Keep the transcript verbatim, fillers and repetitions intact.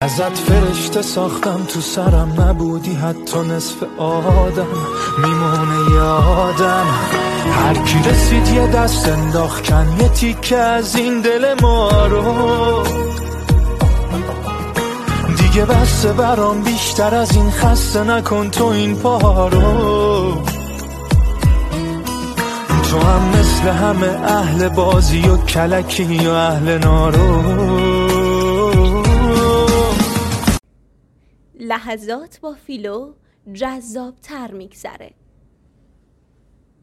ازت فرشته ساختم تو سرم نبودی حتی نصف آدم میمونه یادم هر کی رسید یه دست انداخت کن یه تیکه از این دل ما رو دیگه بسته برام بیشتر از این خسته نکن تو این پا رو تو هم مثل همه اهل بازی و کلکی و اهل نارو. لحظات با فیلو جذاب تر میگذره.